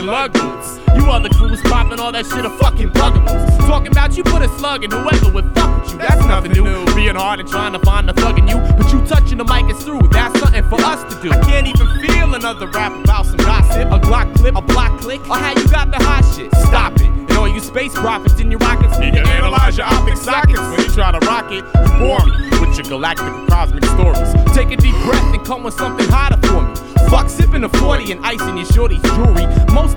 slug boots. You other crews popping all that shit are fucking bugaboos. Talking about you put a slug in whoever would fuck with you. That's nothing new. Being hard and trying to find the thug in you, but you touching the mic is through. That's something for us to do. I can't even feel another rap about some gossip, a Glock clip, a block click, or how you got the hot shit. Stop it. And all you space prophets in your rockets need to analyze your optic sockets. When you try to rock it, you bore me with your galactic and cosmic stories. Take a deep breath and come with something hotter for me. Fuck sipping a 40 and ice in your shorty's jewelry. Most